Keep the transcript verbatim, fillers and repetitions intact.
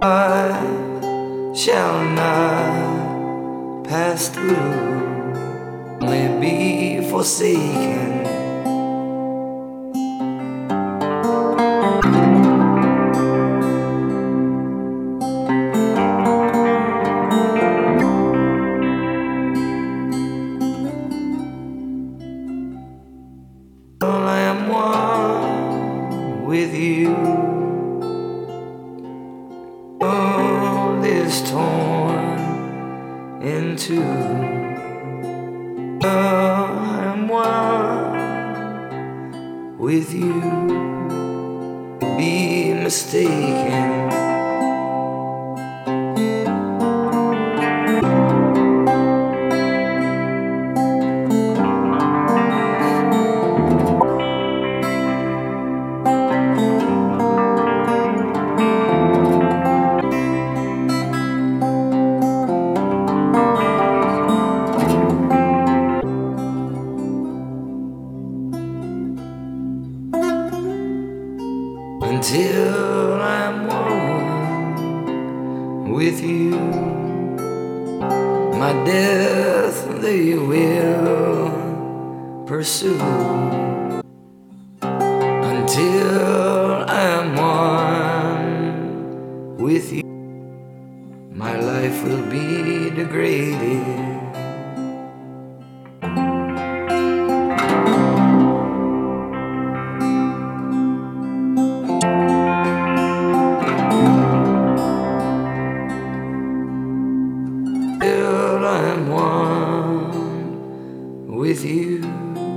I shall not pass through, only be forsaken. I am one with you. World is torn in two. I am one with you. Be mistaken. Until I'm one with you, my death they will pursue. Until I'm one with you, my life will be degraded. I'm one with you.